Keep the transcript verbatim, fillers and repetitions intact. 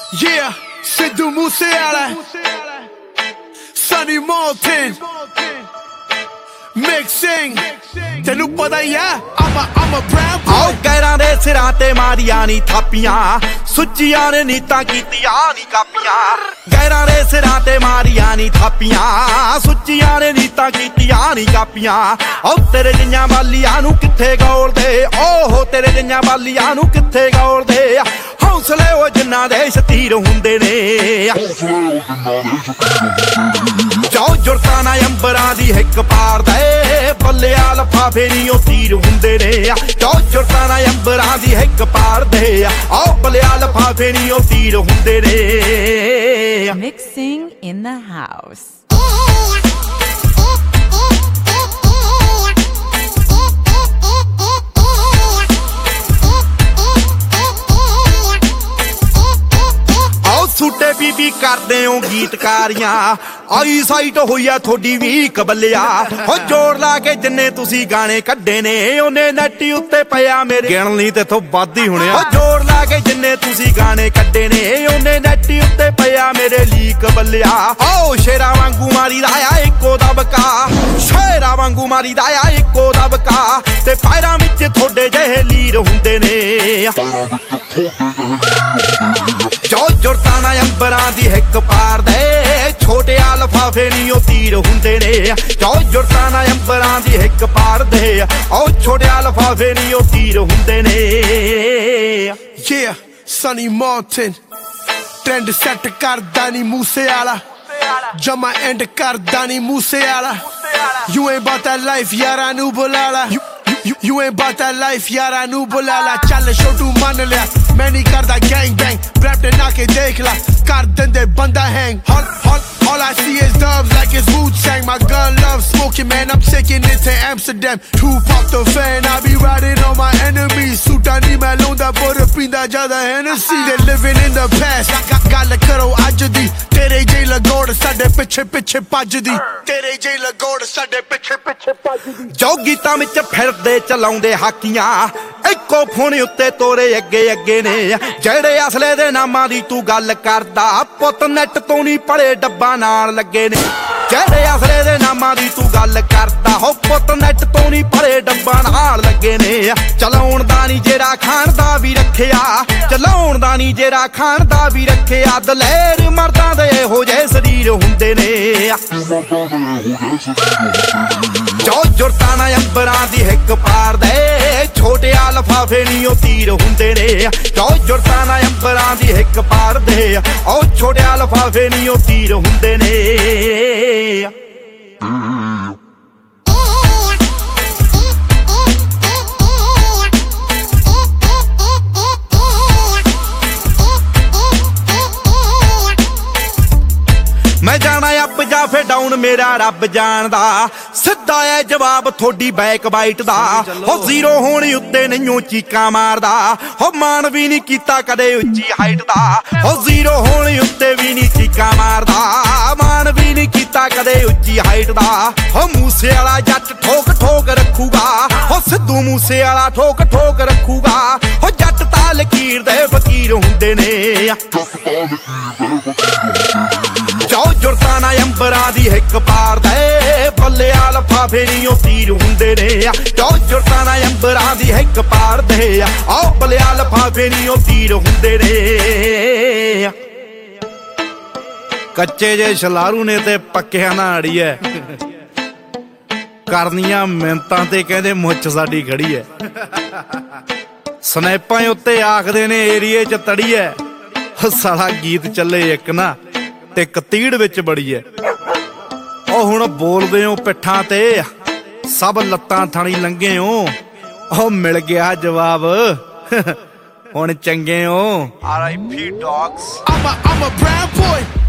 Yeah, Sidhu Moosewala, Sunny Moulton, mixing. ਤੈਨੂੰ ਪਤਾ ਹੀ ਆ I'm a I'm a brown boy। ਆਓ ਗੈਰਾਂ ਦੇ ਸਿਰਾਂ ਤੇ ਮਾਰੀਆਂ ਨੀ ਥਾਪੀਆਂ, ਸੁੱਚੀਆਂ ਨੇ ਨੀਤਾਂ ਕੀਤੀਆਂ ਨੀ ਕਾਪੀਆਂ। ਗੈਰਾਂ ਦੇ ਸਿਰਾਂ ਤੇ ਮਾਰੀਆਂ ਨੀ ਥਾਪੀਆਂ, ਸੁੱਚੀਆਂ ਨੇ ਨੀਤਾਂ ਕੀਤੀਆਂ ਨੀ ਕਾਪੀਆਂ। ਆਓ ਤੇਰੇ ਜਿਹੀਆਂ ਵਾਲੀਆਂ ਨੂੰ ਕਿੱਥੇ ਗੋਲਦੇ, ਓਹੋ ਤੇਰੇ ਜਿਹੀਆਂ ਵਾਲੀਆਂ ਨੂੰ ਕਿੱਥੇ ਗੋਲਦੇ। ਹੌਸਲੇ ਉਹ ਜਿਨ੍ਹਾਂ ਦੇ ਸ਼ਤੀਰ ਹੁੰਦੇ ਨੇ, ਜੋ ਜੁਰਤਾਂ ਨਾ ਅੰਬਰਾਂ ਦੀ ਹਿੱਕ ਪਾਰਦੇ। ਬੱਲਿਆ ਲਫਾਫੇ ਨੀ ਉਹ ਤੀਰ ਹੁੰਦੇ ਨੇ, ਜੋ ਜੁਰਤਾਂ ਨਾ ਅੰਬਰਾਂ ਦੀ ਹਿੱਕ ਪਾਰਦੇ। ਆਓ ਬੱਲਿਆ ਲਫਾਫੇ ਨੀ ਉਹ ਤੀਰ ਹੁੰਦੇ ਨੇ। Mixing in the house. ਸੁੱਟੇ ਬੀਬੀ ਕਰਦੇ ਹੋ ਗੀਤਕਾਰੀਆਂ, ਆਈ ਸਾਈਟ ਹੋਈ ਆ ਥੋਡੀ ਵੀ ਕਬਲਿਆ। ਹੋ ਜੋੜ ਲਾ ਕੇ ਜਿੰਨੇ ਤੁਸੀਂ ਗਾਣੇ ਕੱਢੇ ਨੇ, ਉਹਨੇ ਨੈਟ ਉੱਤੇ ਪਿਆ ਮੇਰੇ ਗਿਣ ਲਈ ਤੇ ਤੋਂ ਵੱਧ ਹੀ ਹੋਣਿਆ। ਹੋ ਜੋੜ ਲਾ ਕੇ ਜਿੰਨੇ ਤੁਸੀਂ ਗਾਣੇ ਕੱਢੇ ਨੇ, ਉਹਨੇ ਨੈਟ ਉੱਤੇ ਪਿਆ ਮੇਰੇ ਲਈ ਕਬਲਿਆ। ਓ ਸ਼ੇਰਾਂ ਵਾਂਗੂ ਮਾਰੀ ਦਾ ਆ ਇੱਕੋ ਦਬਕਾ, ਸ਼ੇਰਾਂ ਵਾਂਗੂ ਮਾਰੀ ਦਾ ਆ ਇੱਕੋ ਦਬਕਾ। ਤੇ ਪੈਰਾਂ ਵਿੱਚ ਥੋੜੇ ਜਿਹੇ ਲੀਰ ਹੁੰਦੇ ਨੇ, ਜੋ ਜੁਰਤਾਂ ਨਾ ਅੰਬਰਾਂ ਦੀ ਹਿੱਕ ਪਾਰਦੇ। ਛੋਟਿਆ ਲਫਾਫੇ ਨੀ ਉਹ ਤੀਰ ਹੁੰਦੇ ਨੇ, ਜੋ ਜੁਰਤਾਂ ਨਾ ਅੰਬਰਾਂ ਦੀ ਹਿੱਕ ਪਾਰਦੇ। ਉਹ ਛੋਟਿਆ ਲਫਾਫੇ ਨੀ ਉਹ ਤੀਰ ਹੁੰਦੇ ਨੇ। Yeah, Sunny Moulton, trend set ਕਰਦਾ ਨੀ ਮੂਸੇਵਾਲਾ, ਜਮਾ ਐਂਡ ਕਰਦਾ ਨੀ Moosewala. You ain't about that life, ਯਾਰਾਂ ਨੂੰ ਬੁਲਾ ਲਾ। You, you ain't about that life, ਯਾਰਾਂ ਨੂੰ ਬੁਲਾ ਲਾ। ਚੱਲ ਛੋਟੂ ਮੰਨ ਲਿਆ, ਮੈਂ ਨਹੀਂ ਕਰਦਾ gang bang, ਰੈਪ ਤੇ ਨਾ ਕੇ ਦੇਖ ਲਾ, ਕਰ ਦਿੰਦੇ ਬੰਦਾ hang। All, all, all I see is dubs like it's Wu-Tang. My gun loves smoking, man, I'm taking it to Amsterdam. Tupac the fan, I be riding on my enemies. ਸੂਟਾਂ ਨੀ ਮੈਂ ਲਾਉਂਦਾ ਪਰ ਪੀਂਦਾ ਜ਼ਿਆਦਾ Hennessy। They living in the past, ਗੱਲ ਕਰੋ ਅੱਜ ਦੀ। ਤੇਰੇ ਜਿਹੀ ਲਗੋੜ ਸਾਡੇ ਪਿੱਛੇ ਪਿੱਛੇ ਭੱਜਦੀ, ਤੇਰੇ ਜਿਹੀ ਲਗੋੜ ਸਾਡੇ ਪਿੱਛੇ ਪਿੱਛੇ ਭੱਜਦੀ। ਜੋ ਗੀਤਾਂ ਵਿੱਚ ਫਿਰਦੇ ਚਲਾਉਂਦੇ ਹਾਕੀਆਂ, ਇੱਕੋ ਫੋਨ ਉੱਤੇ ਤੋਰੇ ਅੱਗੇ ਅੱਗੇ ਨੇ। ਜਿਹੜੇ ਅਸਲੇ ਦੇ ਨਾਮਾਂ ਦੀ ਤੂੰ ਗੱਲ ਕਰਦਾ, ਪੁੱਤ ਨੈਟ ਤੋਂ ਨਹੀਂ ਪੜੇ ਡੱਬਾ ਨਾਲ ਲੱਗੇ ਨੇ। ਜਿਹੜੇ ਅਸਲੇ ਦੇ ਨਾਮਾਂ ਦੀ ਤੂੰ ਗੱਲ ਕਰਦਾ, ਹੋ ਪੁੱਤ ਨੈਟ ਤੋਂ ਨਹੀਂ ਪੜੇ ਡੱਬਾ ਨਾਲ ਲੱਗੇ ਨੇ। ਚਲਾਉਣ ਦਾ ਨਹੀਂ ਜਿਹੜਾ ਖਾਣ ਦਾ ਵੀ ਰੱਖਿਆ, ਚਲਾਉਣ ਦਾ ਨਹੀਂ ਜਿਹੜਾ ਖਾਣ ਦਾ ਵੀ ਰੱਖਿਆ। ਦਲੇਰ ਮਰਦਾਂ ਦੇ ਇਹੋ ਜਿਹੇ ਸਰੀਰ ਹੁੰਦੇ ਨੇ, ਜੋ ਜੁਰਤਾਂ ਨਾ ਅੰਬਰਾਂ ਦੀ ਹਿੱਕ ਪਾਰਦੇ। ਛੋਟਿਆ ਲਫਾਫੇ ਨੀ ਉਹ ਤੀਰ ਹੁੰਦੇ ਨੇ, ਜੋ ਜੁਰਤਾਂ ਨਾ ਅੰਬਰਾਂ ਦੀ ਹਿੱਕ ਪਾਰਦੇ। ਉਹ ਛੋਟਿਆ ਲਫਾਫੇ ਨੀ ਉਹ ਤੀਰ ਹੁੰਦੇ ਨੇ। ਮੈਂ ਜਾਣਾ ਅਪ ਜਾਂ ਫੇ ਡਾਊਨ ਮੇਰਾ ਰੱਬ ਜਾਣਦਾ, ਸਿੱਧਾ ਐ ਜਵਾਬ ਥੋਡੀ ਬੈਕ ਬਾਈਟ ਦਾ। ਹੋ ਜ਼ੀਰੋ ਹੋਣ ਉੱਤੇ ਨਹੀਂਓ ਚੀਕਾਂ ਮਾਰਦਾ, ਹੋ ਮਾਣ ਵੀ ਨਹੀਂ ਕੀਤਾ ਕਦੇ ਉੱਚੀ ਹਾਈਟ ਦਾ। ਹੋ ਜ਼ੀਰੋ ਹੋਣ ਉੱਤੇ ਵੀ ਨਹੀਂ ਚੀਕਾਂ ਮਾਰਦਾ, ਮਾਣ ਵੀ ਨਹੀਂ ਕੀਤਾ ਕਦੇ ਉੱਚੀ ਹਾਈਟ ਦਾ। ਹੋ ਮੂਸੇਵਾਲਾ ਜੱਟ ਠੋਕ ਠੋਕ ਰੱਖੂਗਾ, ਹੋ ਸਿੱਧੂ ਮੂਸੇਵਾਲਾ ਠੋਕ ਠੋਕ ਰੱਖੂਗਾ। ਹੋ ਜੱਟ ਤਾਂ ਲਕੀਰ ਦੇ ਫਕੀਰ ਹੁੰਦੇ ਨੇ, ਜੋ ਜੁਰਤਾਂ ਨਾ ਅੰਬਰਾਂ ਦੀ ਹਿੱਕ ਪਾਰਦੇ। ਬੱਲਿਆ ਲਫਾਫੇ ਨੀ ਉਹ ਤੀਰ ਹੁੰਦੇ ਨੇ, ਜੋ ਜੁਰਤਾਂ ਨਾ ਅੰਬਰਾਂ ਦੀ ਹਿੱਕ ਪਾਰਦੇ। ਆਓ ਬੱਲਿਆ ਲਫਾਫੇ ਨੀ ਉਹ ਤੀਰ ਹੁੰਦੇ ਨੇ। ਕੱਚੇ ਜੇ ਛਲਾਰੂ ਨੇ ਤੇ ਪੱਕਿਆਂ ਨਾਲ ਅੜੀਐ, ਕਰਨੀਆਂ ਮਿੰਤਾਂ ਤੇ ਕਹਿੰਦੇ ਮੁੱਛ ਸਾਡੀ ਖੜੀ ਐ। ਸਨੈਪਾਂ ਉੱਤੇ ਆਖਦੇ ਨੇ ਏਰੀਏ ਚ ਤੜੀਐ, ਸਾਲਾ ਗੀਤ ਚੱਲੇ ਇੱਕ ਨਾ ਤੇ ਕਤੀੜ ਵਿੱਚ ਬੜੀ ਐ। ਉਹ ਹੁਣ ਬੋਲਦੇ ਹੋ ਪਿੱਠਾਂ ਤੇ, ਸਭ ਲੱਤਾਂ ਥਾਣੀ ਲੰਘੇ ਹੋ। ਉਹ ਮਿਲ ਗਿਆ ਜਵਾਬ, ਹੁਣ ਚੰਗੇ ਹੋ। R I P dogs. I'm a I'm a brown boy।